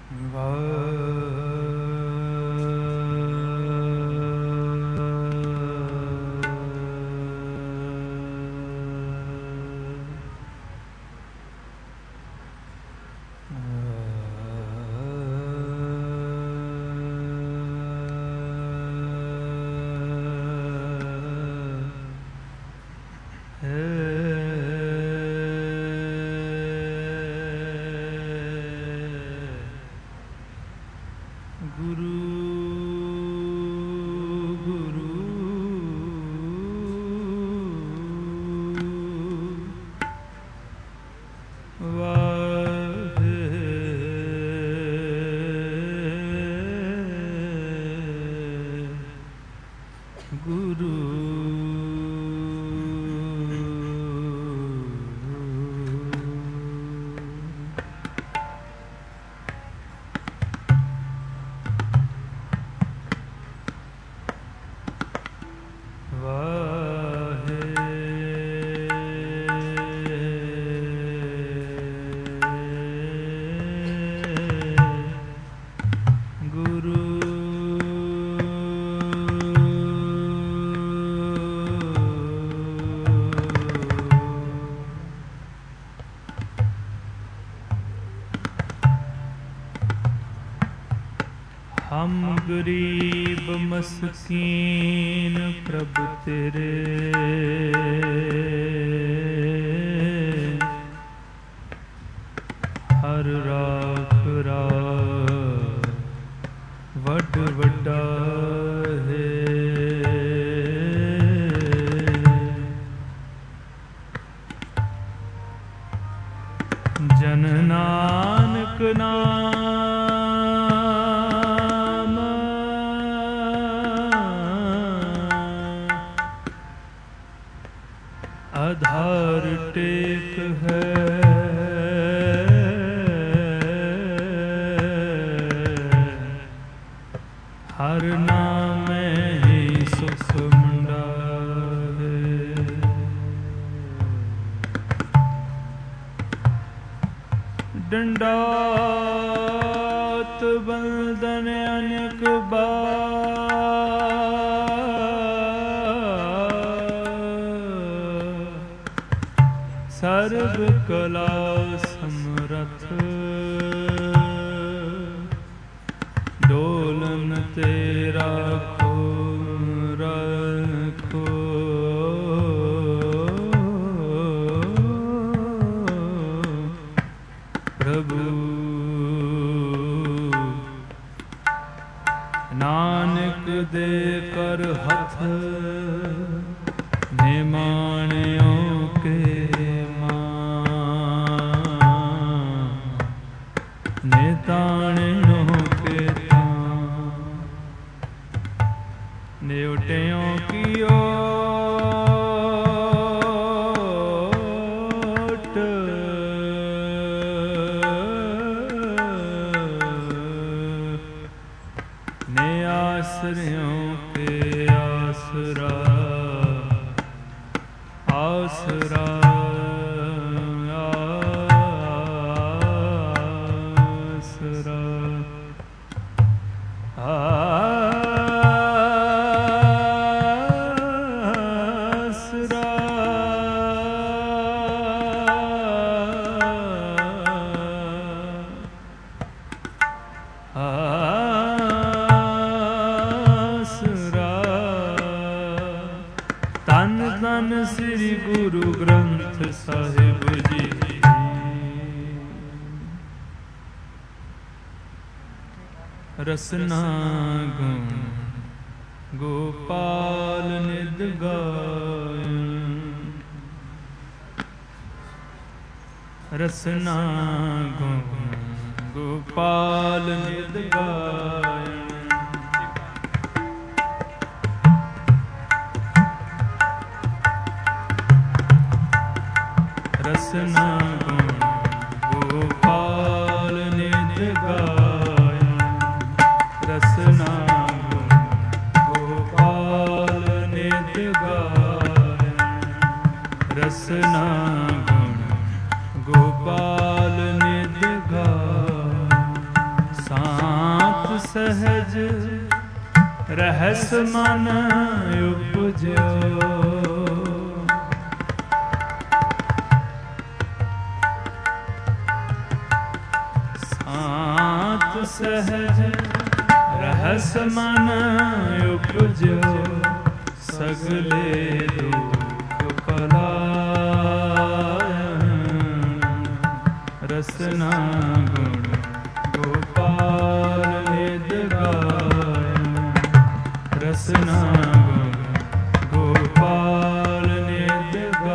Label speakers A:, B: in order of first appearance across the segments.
A: गरीब मस्कीन प्रभु तेरे हर राख वड वड्डा है। जन नानक नाम आधार टेक है। हर नाम ही सुख मंडा है। दंडात बंदन अनेक सर्व कला समरथ डोलन तेरा रखो। प्रभु नानक दे कर हथ निमाणियों के निताणियों के नेवटियों की ओट ने आश्रयों के आसरा आसरा श्री गुरु ग्रंथ साहिब जी। रसना गुण गोपाल निद गायन। रसना गुण गोपाल निद गायन। रसना गुण गोपाल नित गायन। रसना गुण गोपाल नित गायन। रसना गुण गोपाल नित गायन। सहज रहस मन उपजो। सात सहज रहस मन उपजो, सगले दुख पलायन। रसना गुण गोपाल नित गायन। रसना गुण गोपाल नित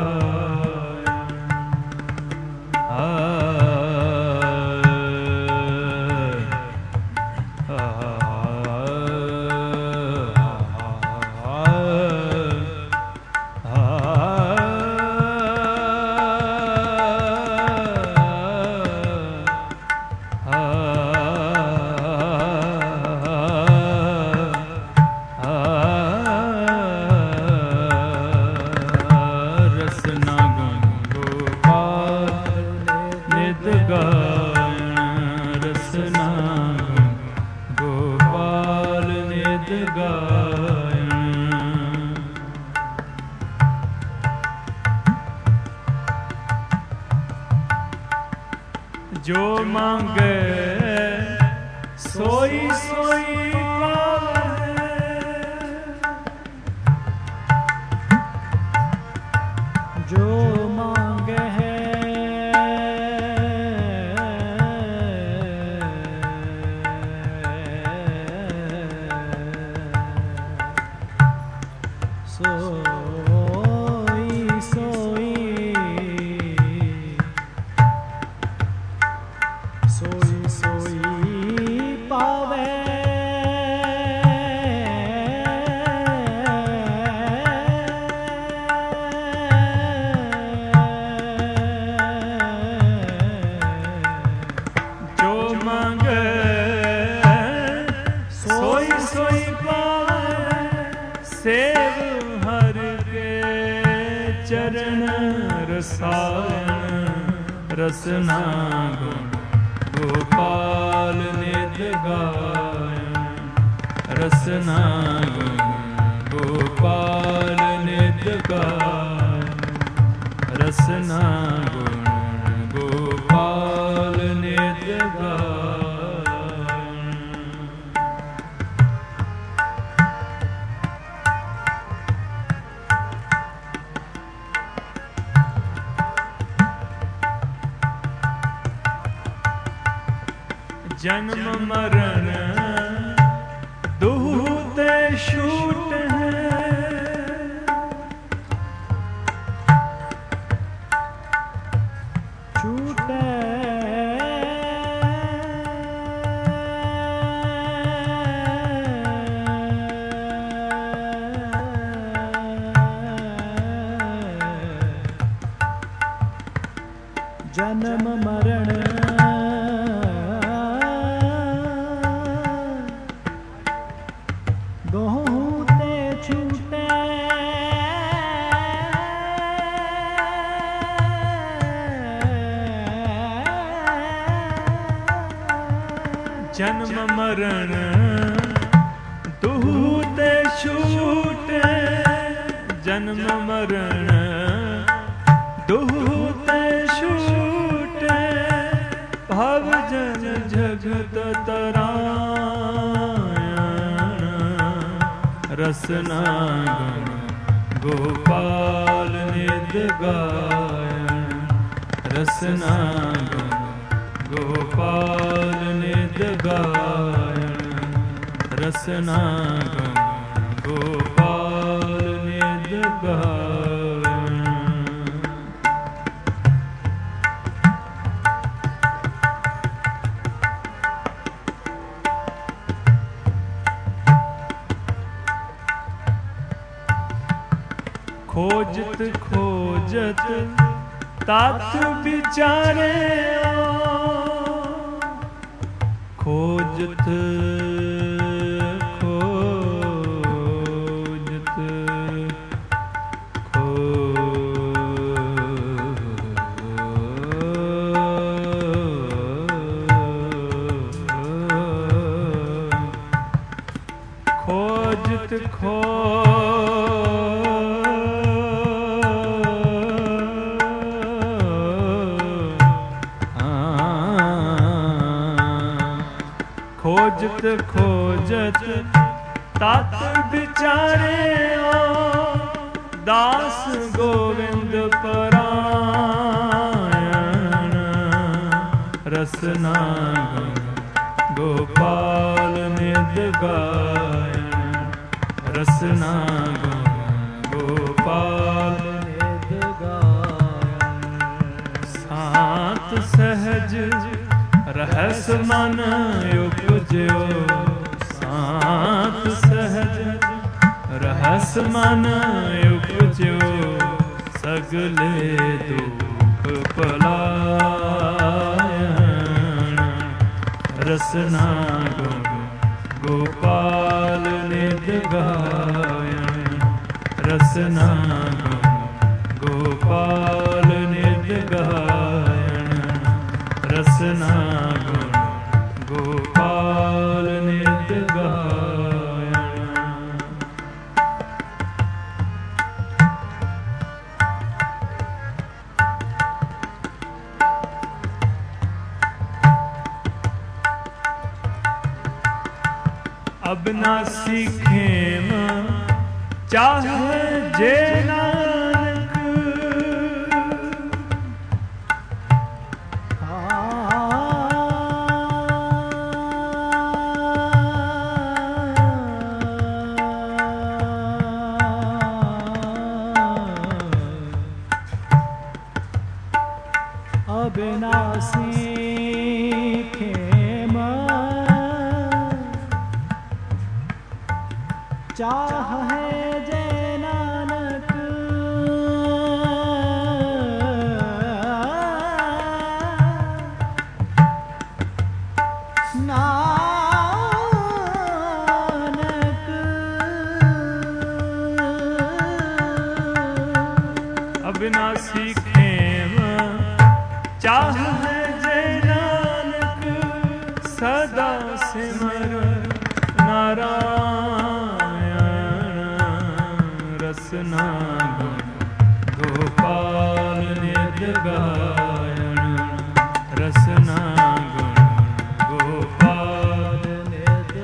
A: जो मांगे सोई सोई पावे। जो मांगे सोई सोई सोई सोई पावे। जो मांगे सोई सोई पावे। सेव हर के चरण रसायन। रसना गुण गोपाल नित गायन। रसना गुण गोपाल नित गायन। रसना गुण गोपाल नित गायन। जन्म मरण दुहते छूट है। छूटे जन्म मरण दोहते छूटे। जन्म मरण दोहते छूटे। जन्म मरण दोहते छूटे। भव जन जगत तरायण। रसना गुण गोपाल नित गायन। रसना गुण गोपाल नित गायन। रसना गुण गोपाल नित गायन। खोजत खोजत तात विचारे। खोजत खोजत खो खोजत खोजत तत विचारे दास गोविंद परायण रसना गोपाल निध गायन रसना गोपाल निध गायन सात सहज रहस मन उपजो सात सहज रहस मन उपजो सगले दुख पलायन रसना गोपाल निध गायन रसना गोपाल निध गायन रसना गोपाल निध गायन। अबनासी खेम चाहे जे नानक
B: अविनाशी खेम चाहे जय नानक नानक
A: अविनाशी खेम चाहे जय नानक सदा सिमर नारायण रसना गोपाल निध गायन रसना गोपाल निध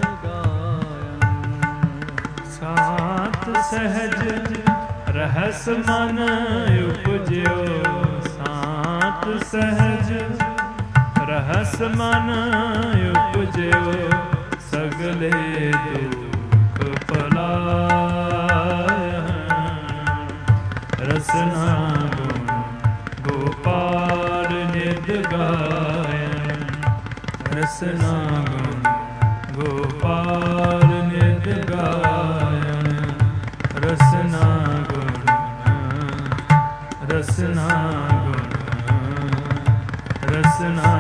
A: गायन सात सहज रहस मन उपजो सात सहज रहस मन उपजो सगले दुख पलायन रसना गोपाल निध गायन रसना गोपाल निध गायन रसना रसना रसना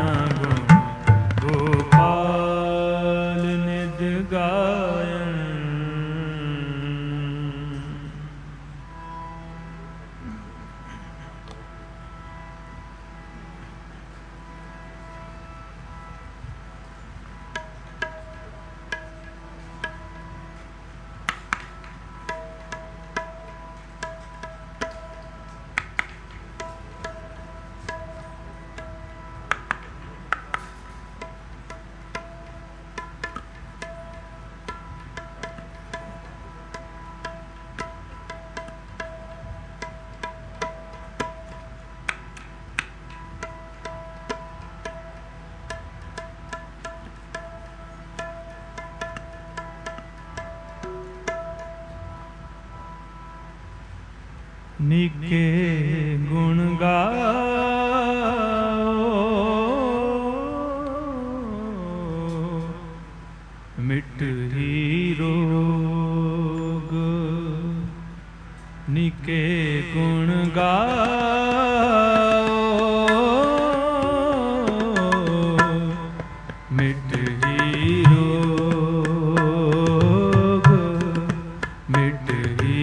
A: गोपाल निध गायन। निके गुण गाओ मिट ही रोग निके गुण गाओ मिट ही रोग मिट ही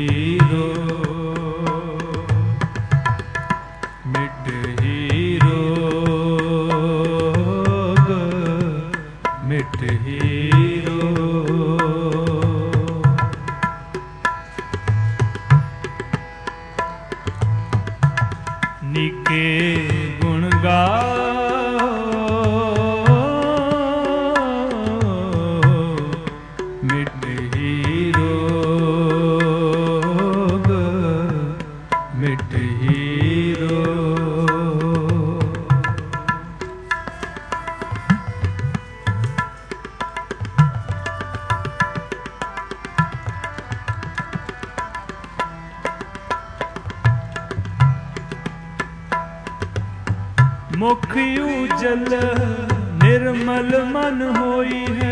A: मुख उजल निर्मल मन होई है।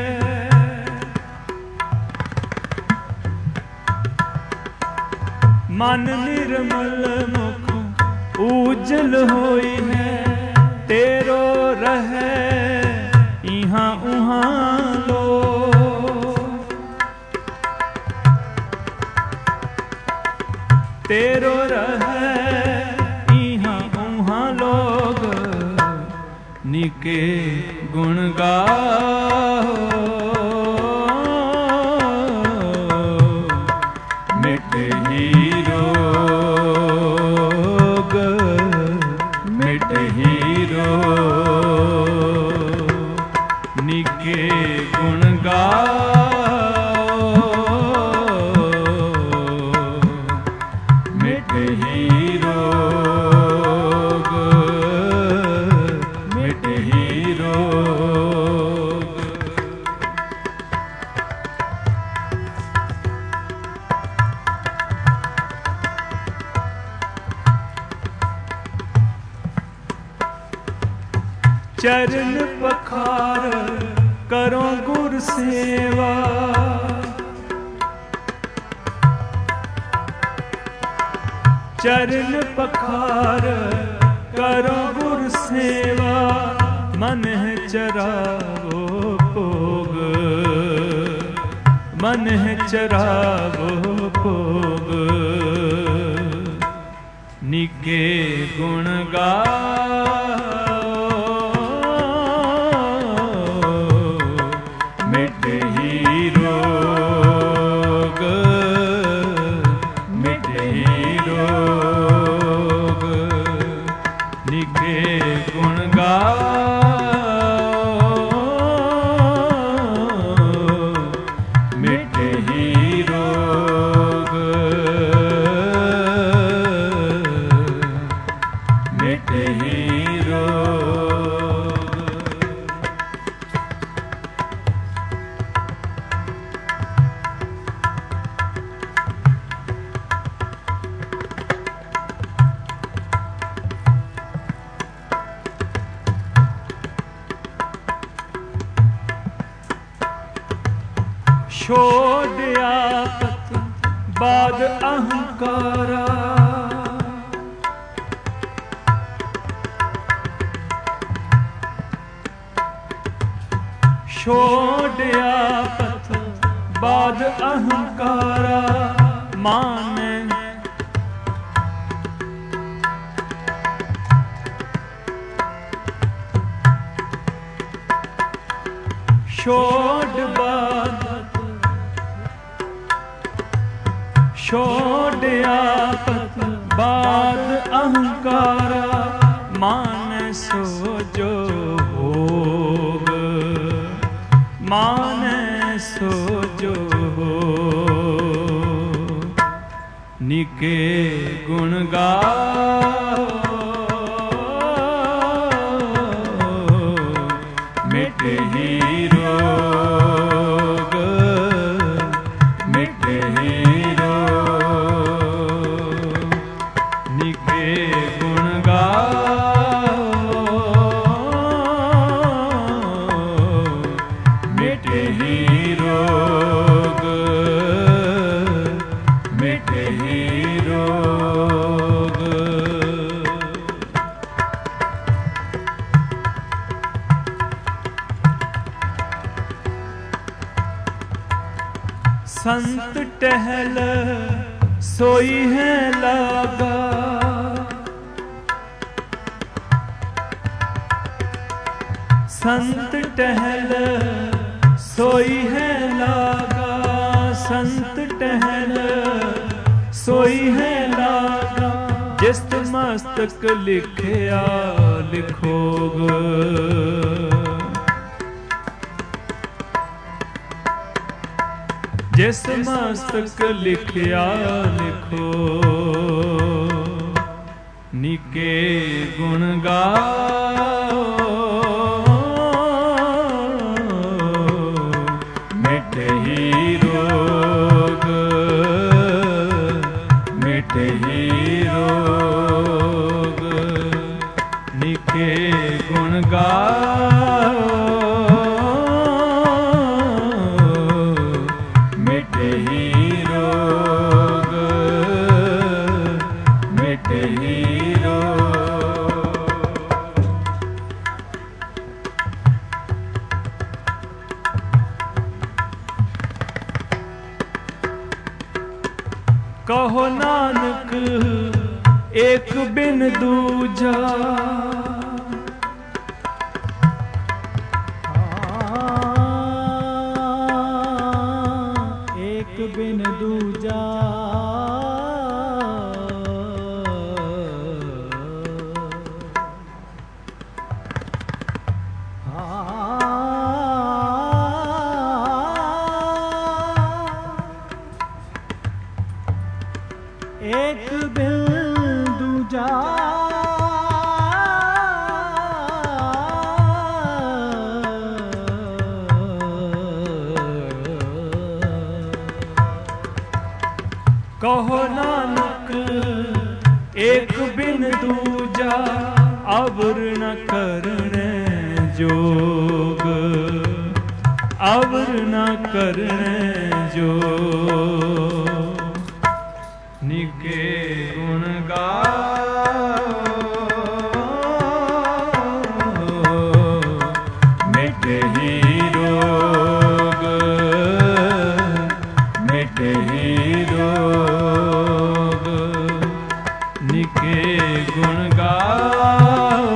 A: मन निर्मल मुख उजल होई है। तेरो रहे इहाँ उहाँ लो। तेरो रहे इहाँ उहाँ लोग निके गुण गाओ। मिट ही रोग मिट ही रोग निके गुण गाओ। मिट ही रोग मिट ही रोग। चरण पखार करो गुर सेवा। चरण पखार करो गुर सेवा। मन है चरावो भोग मन है चरावो भोग निके गुण गाओ। मिट ही रोग मिट ही रोग निके गुण गाओ। मिट ही रोग मिट ही रोग। छोड़ आपत बाद अहंकारा। छोड़ आपत बाद अहंकारा। मान छोड़ बाद छोड़ आपत बाद अहंकारा। मान सो जो भोग मान सो जो भोग निके गुण गाओ। मिट ही रोग मिट ही रोग निके गुण गाओ। मिट ही रोग मिट ही रोग। संत टहल सोई है लागा। संत टहल सोई है लागा। संत टहल सोई है लागा। जिस मस्तक लिखया लिखोग। जिस मस्तक लिखया लिखो निके गुण गाओ। मिट ही रोग मिट ही रोग निके कहो नानक एक बिन दूजा,
B: एक बिन दूजा। एक बिन दूजा,
A: कहो नानक एक बिन दूजा, अवर न करने जोग, अवर न करने जोग। निके गुण गाओ मिटे ही रोग, मिटे ही रोग। निके गुण गाओ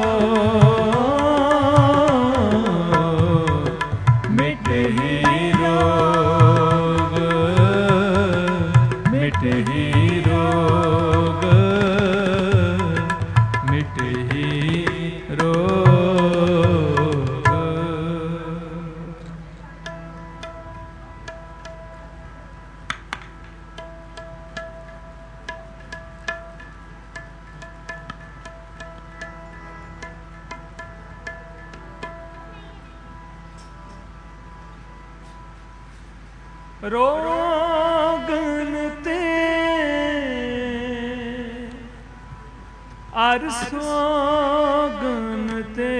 A: मिटे ही रोग, मिटे ही रोग, मिटे ही रोग। रोगन ते अर सोगन ते,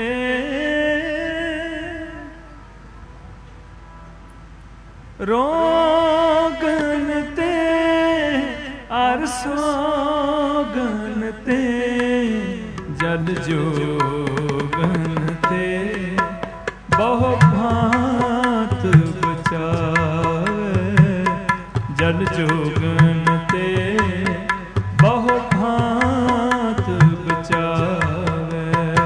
A: रोगन ते अर सोगन ते, जल जोगन ते बहु भांत बचावे, जल जोगन ते बहु भांत बचावे।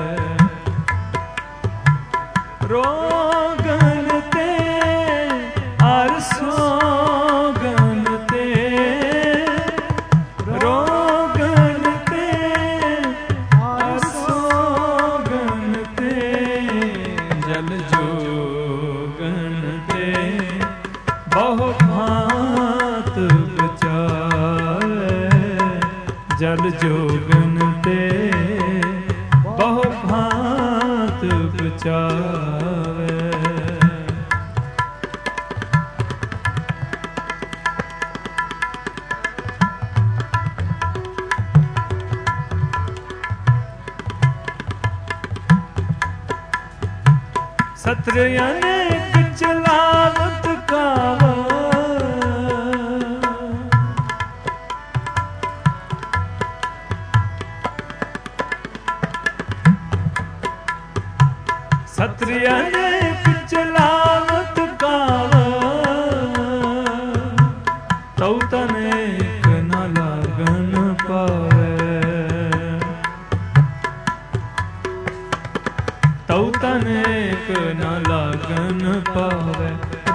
A: रोगन ते अर सोगन ते, रोगन ते अर सोगन ते, जल जोगन ते बहु भांत बचावे, जल जोगन ते बहु भांत बचावे। सत्र अनेक चलावत कावा, सत्र अनेक चलावत कावा, तौ तनेक न लागन पावे, तौ तनेक न लागन पावे।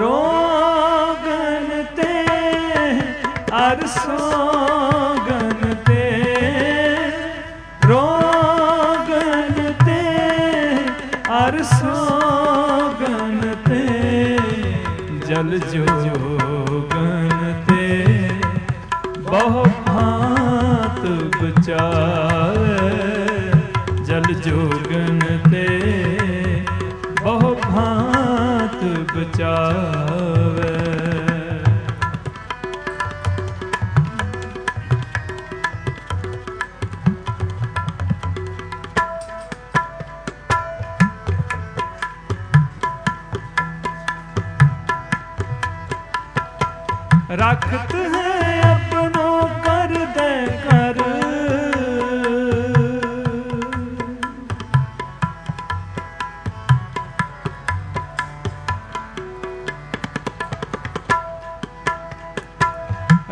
A: रोगन ते अर सोगन ते, रोगन ते अर सोगन ते, जल जोगन ते बहु भांत बचावे, जल जोगन ते बहु भांत बचावे। रखत है अपनों कर दे कर,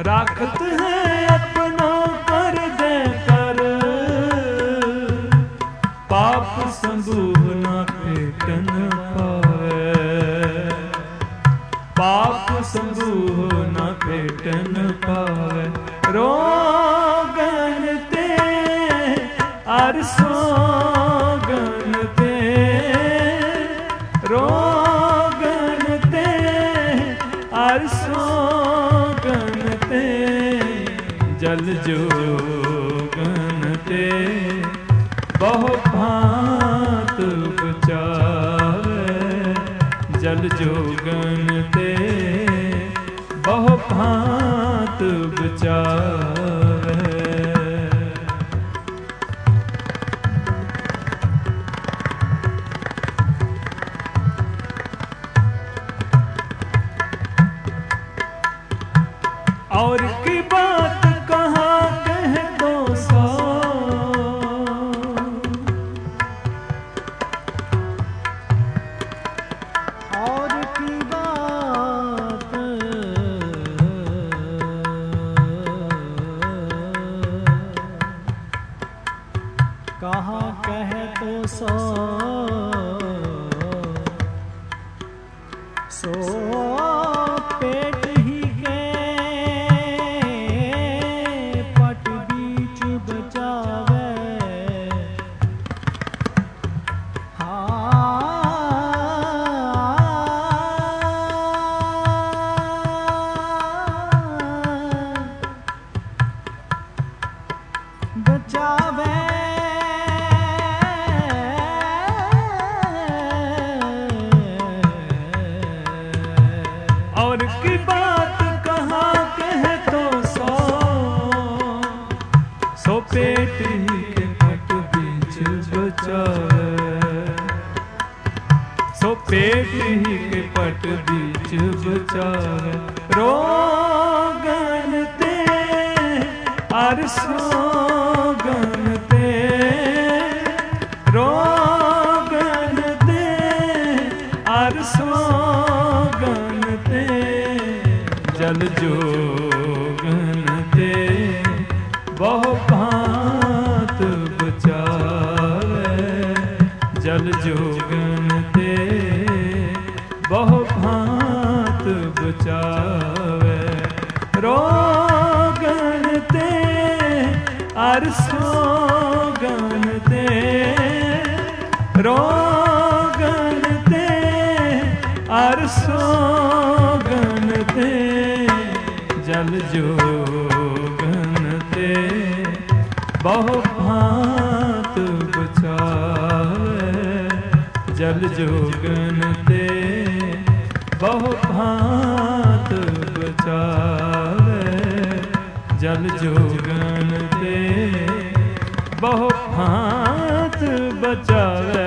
A: राखत है अपनो कर दे कर, पाप संबूह न फेटन पावे, पाप संबूह न फेटन पावे। रोगन ते अर सोगन ते, रोगन ते अर सोगन ते, जल जोगन ते बहु भांत बचावे, जल जोगन ते बहु भांत बचावे। और की बात कहाँ कह दो सो,
B: और की बात कहाँ कह तो सो पेट ही के पट बीच बचावे। बचावे
A: और की बात कहाँ कह तो सो पेट ही के पट बीच बचावे, सो पेट ही के पट बीच बचावे। रोगन ते अर सोगन ते, रोगन ते अर सोगन ते, जल जोगन ते बहु भांत बचावे, जल जोगन ते बहु भांत बचावे। रोगन ते अर सोगन ते, रोगन ते अर सोगन ते, जल जोगन ते बहु भांत बचावे, जल जोगन ते बहु भांत बचावे, जल जोगन ते बहु भांत बचावे।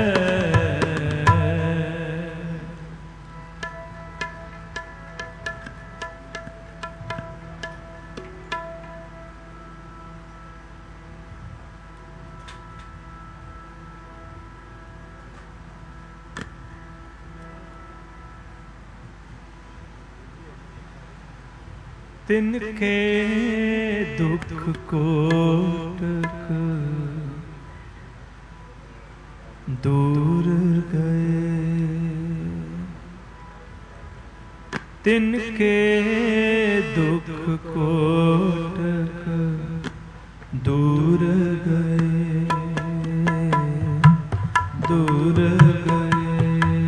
A: तिनके दुख कोटक दूर गए, तिनके दुख कोटक दूर गए, दूर गए।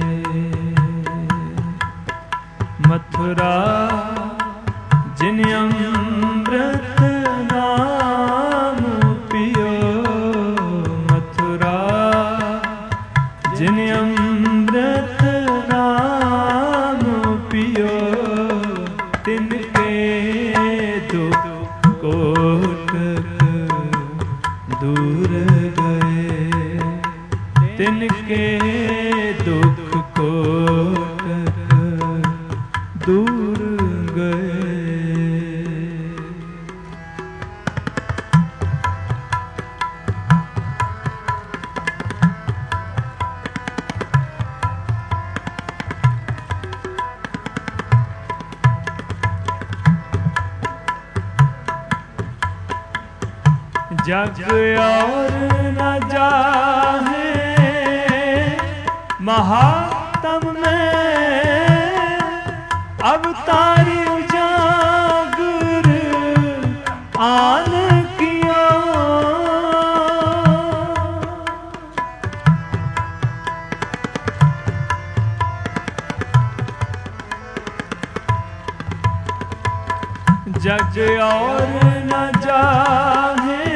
A: मथुरा जिन अमृत नाम पियो, मथुरा जिन अमृत नाम पियो, तिनके दुख कोटक दूर गए, तिनके दुख कोटक दूर गए। जग और न जाहे महात्म में अवतारी उजागर आन किया। जग और न जाहे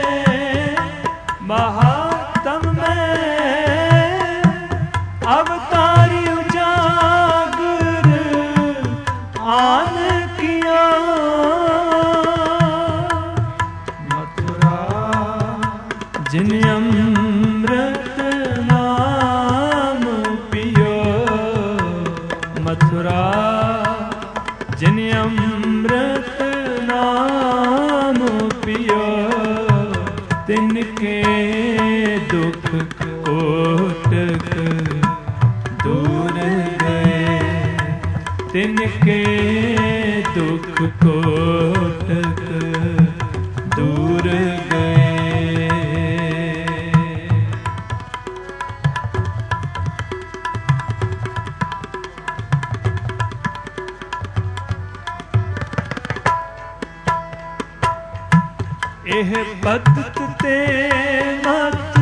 A: महात्म में अवतारी उजागर आन किया। मथुरा जिन अमृत नाम पियो, मथुरा जिन अमृत नाम पियो, तिनके दुख कोटक दूर गए, तिनके दुख कोटक दूर गए। एह बदत ते मत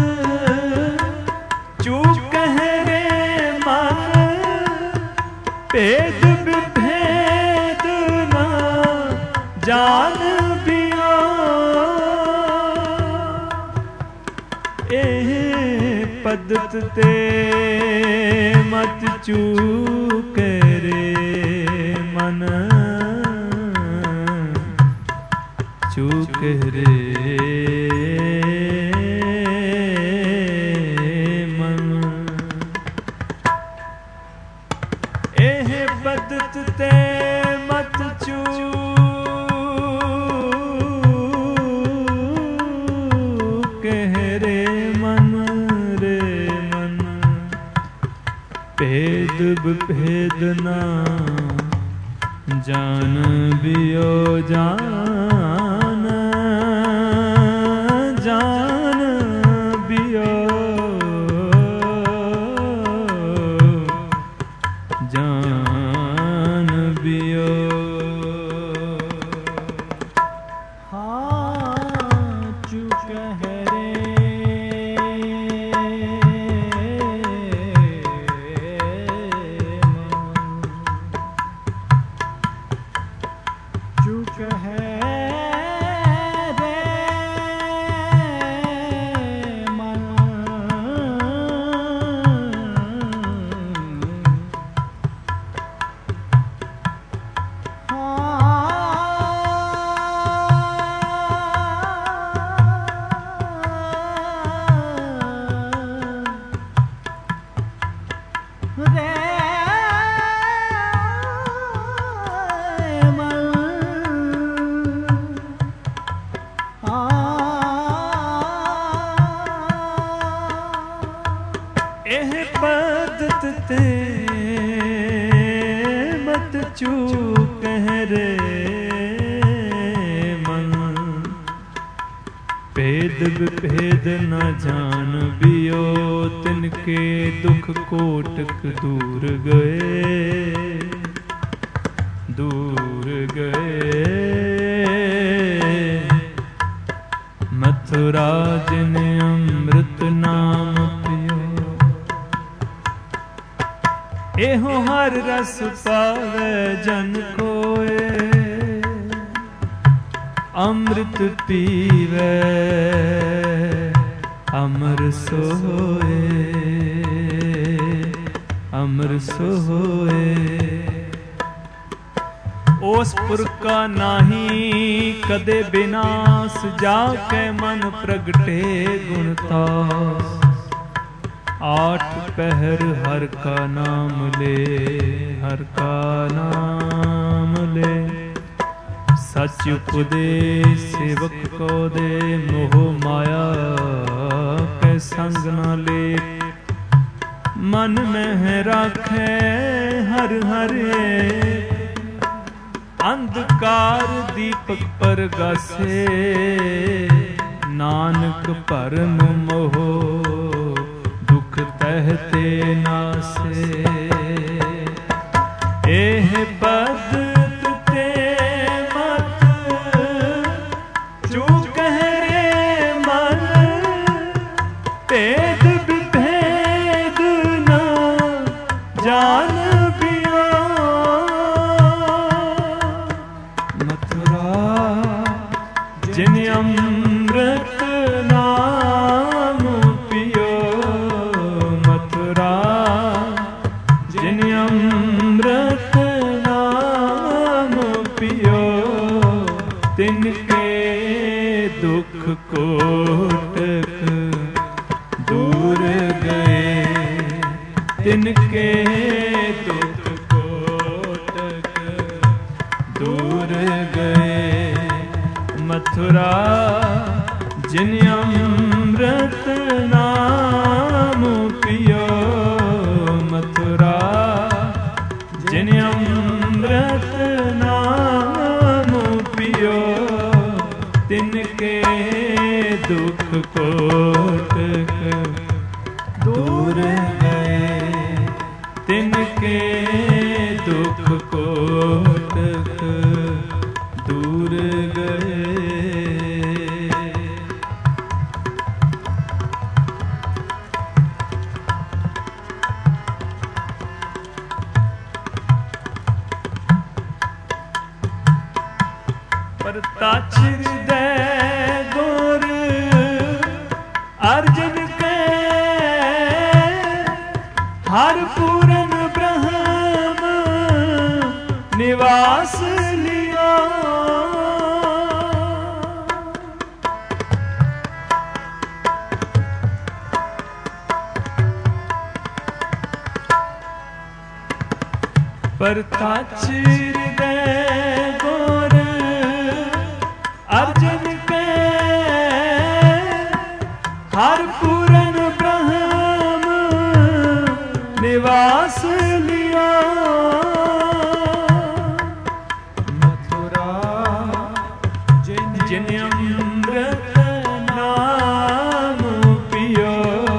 A: चूक है रे मन, भेद विभेद न जान बिया। एह बदत ते मत चूक रे मन, चूक रे मन। एह बदत ते मत चूक रे मन, रे मन। भेद विभेद ना जान बियो जान, जान बियो जान बियो।
B: हाँ चूक है रे चूक है रे मन।
A: एह बदत ते मत चूक रे मन, भेद विभेद न जान बियो, तिनके दुख कोटक दूर गए, दूर गए। मथुरा जिन अमृत नाम पियो, एहो हर रस पावे जन कोए, अमृत पीवे अमर सोए, अमर सोए। उस पुरखा नाही कदे विनाश, जाके मन प्रगटे गुणतास। आठ पहर हर का नाम ले, हर का नाम ले। सच उपदेश सेवक को दे, मोह माया के संग न ले। मन में राखे हर हरे, अंधकार दीपक पर गासे। नानक परम मोह दुख तहते नासे। एह पद ते मत चू कह रे मन, भेद विभेद न जान पिया। मथुरा जिन अमृत नाम पियो, मथुरा जिन अमृत नाम पियो, तिनके दुख कोटक दूर गए, तिनके दुख कोटक दूर गए। मथुरा जिन अमृत नाम पियो, मथुरा जिन अमृत नाम पियो, तिनके दुख कोटक दूर गए, तिनके दुख कोटक दूर गए। परताच हृदय गोर अर्जुन के, हर पूरन ब्रह्म निवास लिया। परताच हृदय गोर अर्जुन के, हर पूरन ब्रह्म निवास लिया। मथुरा जिन अमृत नाम पियो,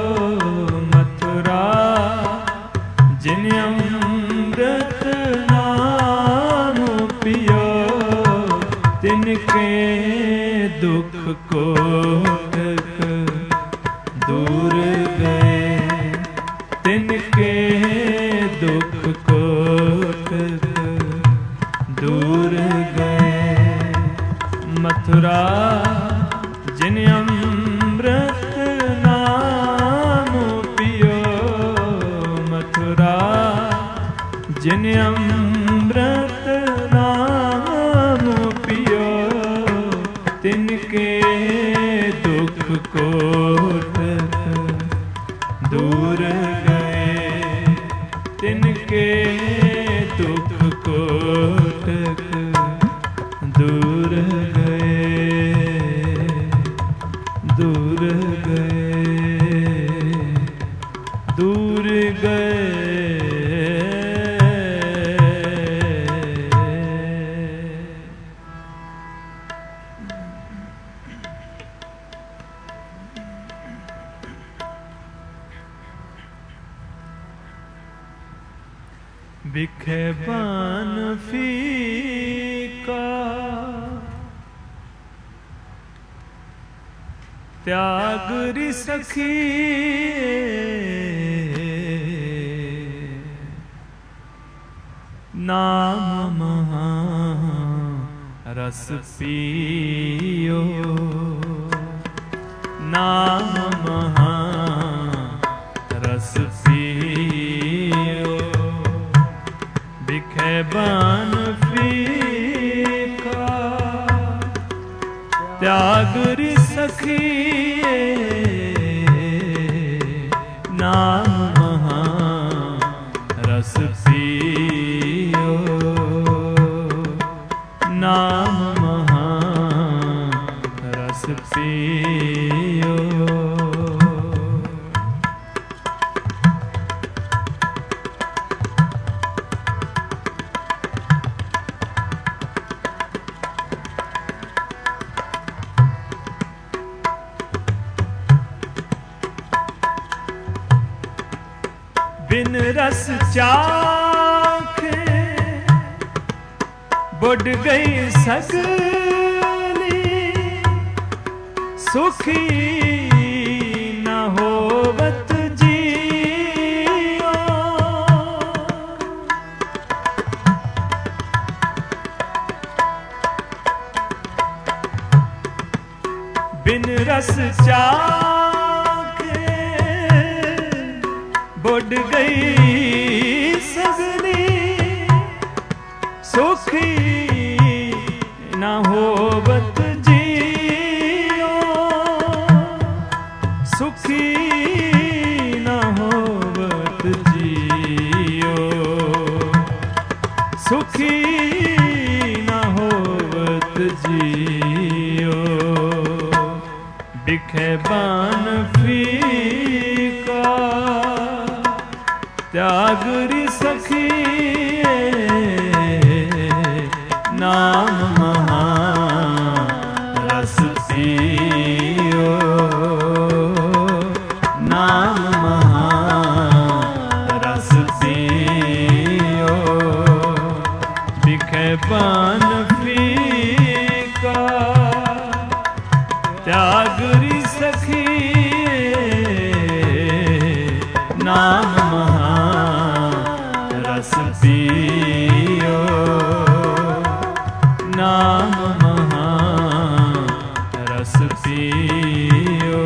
A: मथुरा जिन अमृत नाम पियो, तिनके दुख कोटक दूर गए, तिनके दुख कोटक दूर गए। मथुरा जिन अमृत नाम पियो, मथुरा जिन अमृत नाम पियो, तिनके दुख कोटक दूर गए, तिनके दुख कोटक दूर गए, दूर गए, दूर गए। बिखे बान फीका त्याग रि सखी, नाम महा रस पियो, नाम महा रस पियो। बिखे बान फीका त्याग रि सखी, नाम महा रस पियो, नाम महा रस पियो। बिन रस चाखे बुढ़ गई सगली, सुखी न होवत जियो। बिन रस चाखे बुढ़ गई सगली, सुखी न होवत जियो। सुखी न होवत जियो, सुखी न होवत जियो। बिखे बान फीका त्यागरी सखी, नाम महा रस पियो, नाम महा रस पियो। बिखे पान फीका त्यागरी सखी, नाम महा रस पियो, नाम महा रस पियो।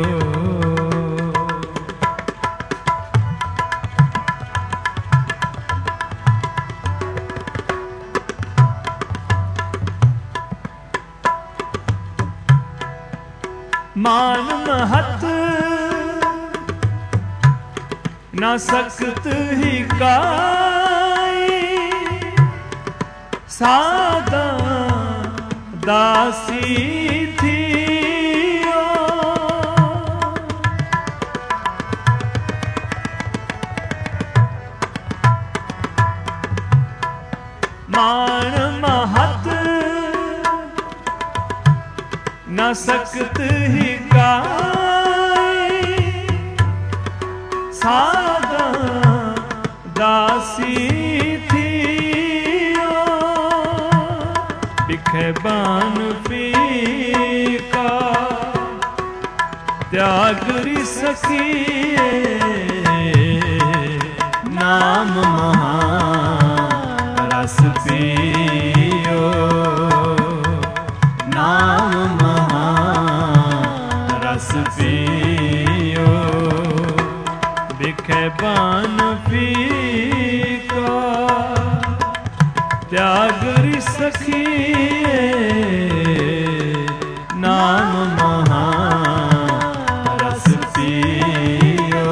A: मान महत न सकत ही काई, सादा दासी थियो। मान महत न सकत ही काई, सादा दासी थियो। बिखे बान फीका त्यागरी सखी, नाम महा रस पियो, नाम महा रस पियो। बिखे बान फीका त्यागरी सखी, नाम महा रस पियो,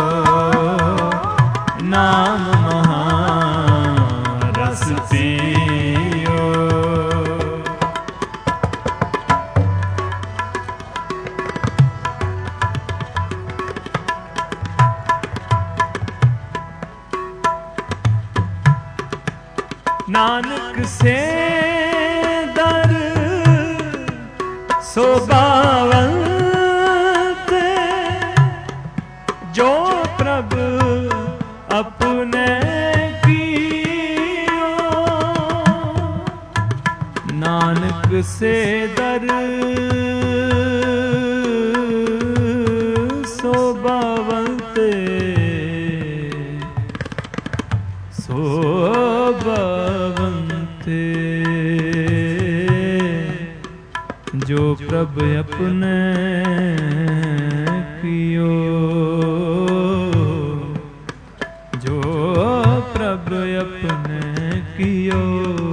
A: नाम महा रस पियो। नानक से दर सोबावंत, जो प्रभ अपने कियो। नानक से दर सोबावंत, सोबावंत जो प्रभ अपने कियो, जो प्रभ अपने कियो।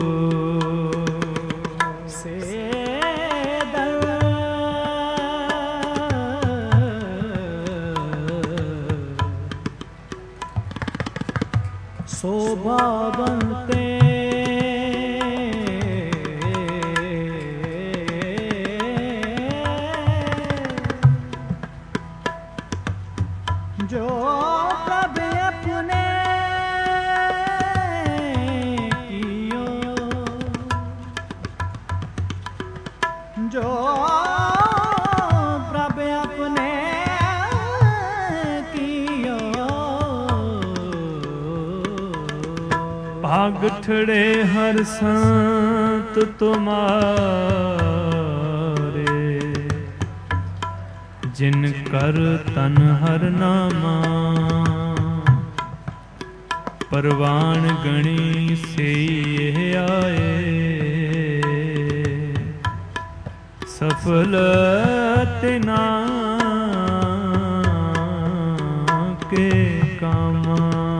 B: शोभावन्ते जो प्रभ अपने कियो, जो प्रभ अपने कियो।
A: ਭਾਗਠੜੇ ਹਰ ਸੰਤ ਤੁਮਾਰੇ, ਜਿਨ ਕਰ ਤਨ ਹਰ ਨਾਮਾ, ਪਰਵਾਨ ਗਣੀ ਸਈ ਆਏ, ਸਫਲ ਤਿਨਾ ਕੇ ਕਾਮਾ,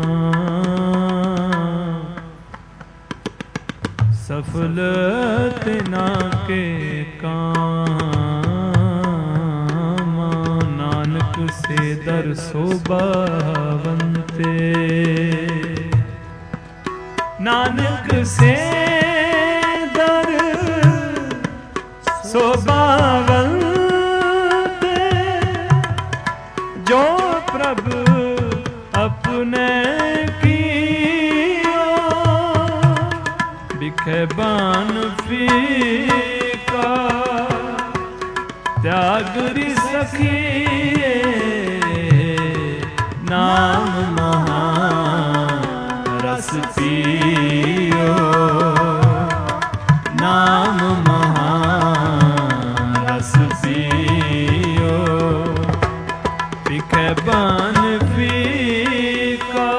A: ਸਫਲ ਤਿਨਾ ਕੇ ਕਾਮਾ, ਨਾਨਕ ਸੇ ਦਰ ਸੋਭਾਵੰਤੇ, ਨਾਨਕ ਸੇ ਦਰ ਸੋਭਾਵੰਤੇ, ਜੋ ਪ੍ਰਭ ਆਪਣੇ ਕੀਓ, ਬਿਖੇ ਬਾਨ ਫੀਕਾ, ਤਿਆਗ ਰੀ ਸਖੀਏ, ਨਾਮ ਮਹਾ ਰਸ ਪੀਓ, ਨਾਮ ਮਹਾ ਰਸ ਪੀਓ, ਬਿਖੇ ਬਾਨ ਫੀਕਾ,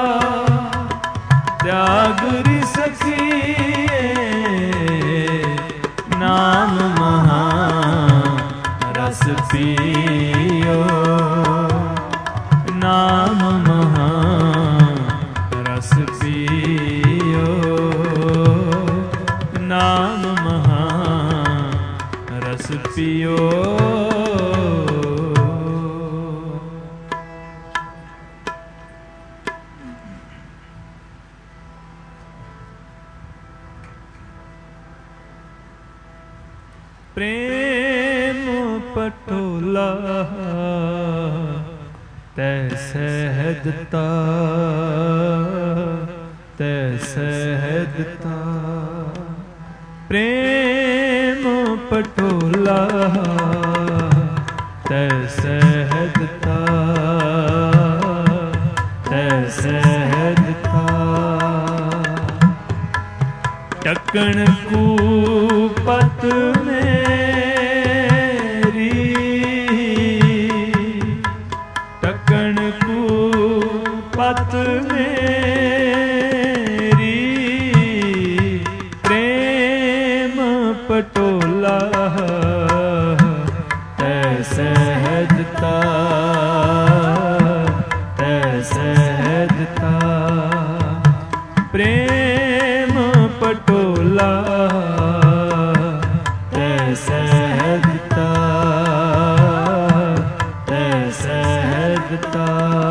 A: ਤਿਆਗ ਰੀ ਸਖੀਏ, ਨਾਮ ਮਹਾ ਰਸ ਪੀਓ, ਨਾਮ ਮਹਾ ਰਸ ਪੀਓ, ਨਾਮ ਮਹਾ ਰਸ ਪੀਓ। ਪ੍ਰੇਮ ਪਟੋਲਾ ਤੈ ਸਹਿਦਤਾ, ਤੈ ਸਹਿਦਤਾ, ਪ੍ਰੇਮ ਪਟੋਲਾ ਤੈ ਸਹਿਦਤਾ, ਤੈ ਸਹਿਦਤਾ, ਟਕਣ ਕੂਪਤ ਮੇਰੀ, ਟਕਣ ਕੂਪਤ ਮੇਰੀ, ਪ੍ਰੇਮ ਪਟੋਲਾ ਤੈ ਸਹਿਦਤਾ, ਤੈ ਸਹਿਦਤਾ, ਪ੍ਰੇਮ ਪਟੋਲਾ ਤੈ ਸਹਿਦਤਾ, ਤੈ ਸਹਿਦਤਾ,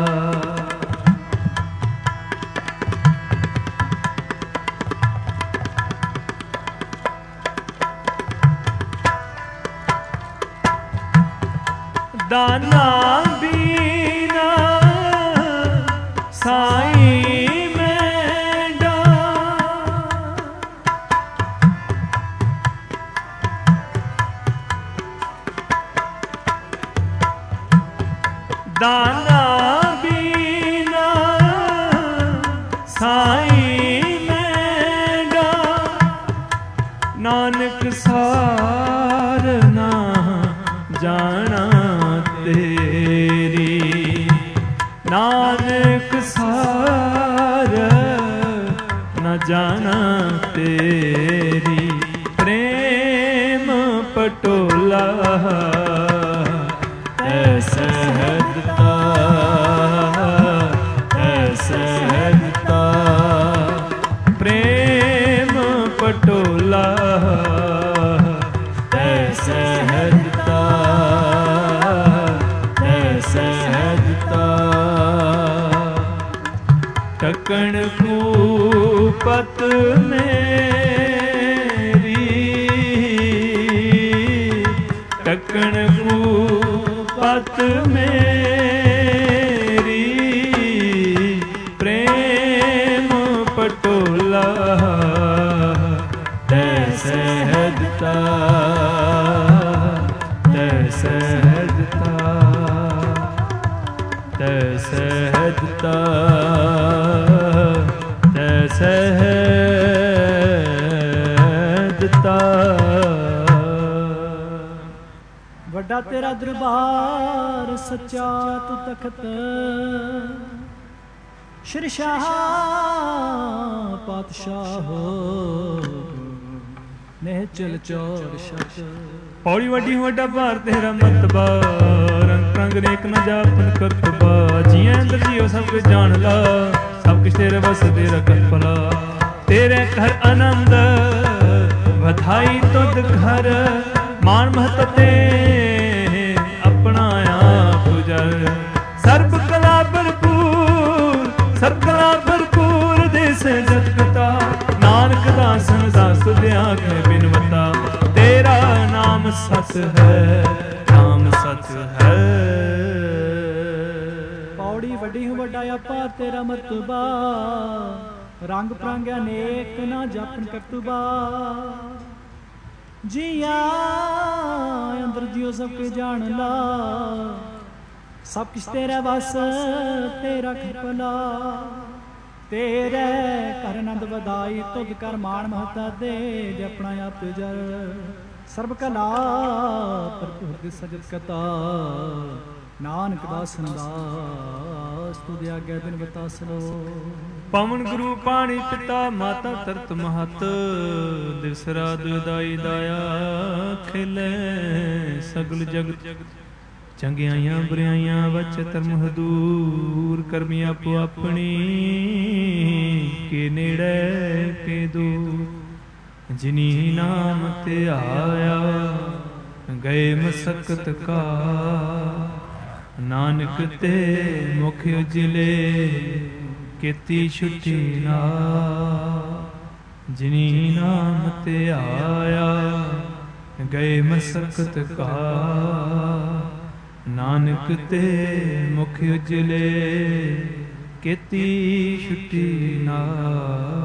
A: ਦਾਨਾ ਬੀਨਾ ਸਾਈਂ ਮੈਂਡਾ, ਦਾਨਾ ਬੀਨਾ ਸਾਈਂ ਮੈਂਡਾ, ਨਾਨਕ ਸਾਰ ਨਾ ਜਾਣਾ ਤੇਰੀ, ਨਾਨਕ ਸਾਰ ਨ ਜਾਣਾ ਤੇਰੀ, ਪ੍ਰੇਮ ਪਟੋਲਾ ਤੈ ਸਹਿਦਤਾ, ਤੈ ਸਹਿਦਤਾ, ਪ੍ਰੇਮ ਪਟੋਲਾ ਤੈ ਸਹਿਦਤਾ, ਤੈ ਸਹਿਦਤਾ, ਟਕਣ ਕੂਪਤ ਮੇਰੀ, ਟਕਣ ਕੂਪਤ ਮੇਰੀ, ਪ੍ਰੇਮ ਪਟੋਲਾ ਤੈ ਸਹਿਦਤਾ, ਤੈ ਸਹਿਦਤਾ, ਤੈ ਸਹਿਦਤਾ, ਤੈ ਸਹਿ
B: ਵੱਡਾ ਤੇਰਾ ਦਰਬਾਰ ਸੱਚਾ ਤੂੰ ਤਖਤ ਸ਼੍ਰੀ ਸ਼ਾਹ ਪਾਤਸ਼ਾਹ ਨੇ ਚਲ ਚੋਰ ਸ਼ਤ
A: ਪੌੜੀ ਵੱਡੀ ਵੱਡਾ ਭਾਰ ਤੇਰਾ ਮਤਬਾ ਰੰਗ ਰੰਗ ਨੇਕ ਨ ਜਾਪਨ ਕਰਤਬਾ ਜੀਐ ਅੰਦਰ ਜੀਓ ਸਭ ਕੁਝ ਜਾਣ ਲਾ ਸਭ ਕੁਛ ਤੇਰੇ ਵਸ ਤੇਰਾ ਕਲਪਲਾ ਤੇਰੇ ਘਰ ਆਨੰਦ ਵਧਾਈ ਤੁਧ ਘਰ ਮਾਨ ਮਹਤ ਤੇ ਆਪਣਾ ਆਪ ਜਰ ਸਰਬ ਕਲਾ ਭਰਪੂਰ ਸਰਬ ਕਲਾ ਭਰਪੂਰ ਦੇਸ ਜਗਤਾ ਨਾਨਕ ਦਾਸਨ ਦਾਸ ਦਿਆ ਕੇ ਬਿਨਵਤਾ ਤੇਰਾ ਨਾਮ ਸਤ ਹੈ ਨਾਮ ਸਤ ਹੈ
B: ਪੌੜੀ ਵੱਡੀ ਵੱਡਾ ਅਪਾਰ ਤੇਰਾ ਮਰਤਬਾ ਰੰਗ ਪ੍ਰੰਗ ਅਨੇਕ ਨਾ ਜਾਪਨ ਕਰਤਬਾ ਜੀਆ ਅੰਦਰ ਜਿਉ ਸਭ ਕੇ ਜਾਣ ਲਾ ਸਭ ਕਿਛ ਤੇਰਾ ਵਸ ਤੇਰਾ ਖਪਲਾ ਤੇਰੇ ਘਰ ਆਨੰਦ ਵਧਾਈ ਤੁਧ ਕਰ ਮਾਣ ਮਹਤਾ ਦੇ ਆਪਣਾ ਆਪ ਜਰ ਸਰਬ ਕਲਾ ਭਰਪੂਰ ਦੇ ਸਜਤ ਕਤਾ ਨਾਨਕ ਦਾਸਨ ਦਾਸ ਤੁਧ ਆਗੇ ਬਿਨ ਬਤਾਸਲੋ
A: ਪਵਨ ਗੁਰੂ ਪਾਣੀ ਪਿਤਾ ਮਾਤਾ ਤਰਤ ਮਹਤ ਦਿਵਸ ਰਾਤ ਦਾਈ ਦਾਇਆ ਖਿਲੇ ਸਗਲ ਜਗਤ ਚੰਗਿਆਈਆਂ ਬੁਰਾਈਆਂ ਵਚ ਧਰਮ ਹਦੂਰ ਕਰਮੀ ਆਪੋ ਆਪਣੀ ਕੇ ਨੇੜੇ ਕੇ ਦੂਰ ਜਿਨੀ ਨਾਮ ਤੇ ਆਇਆ ਗਏ ਮਸਕਤ ਕਾ ਨਾਨਕ ਤੇ ਮੁਖ ਉਜਲੇ ਕੀਤੀ ਛੁੱਟੀ ਨਾ ਜਿਨੀ ਨਾਮ ਤੇ ਆਇਆ ਗਏ ਮਸਕਤ ਕਾ ਨਾਨਕ ਤੇ ਮੁਖ ਉਜਲੇ ਕੀਤੀ ਛੁੱਟੀ ਨਾ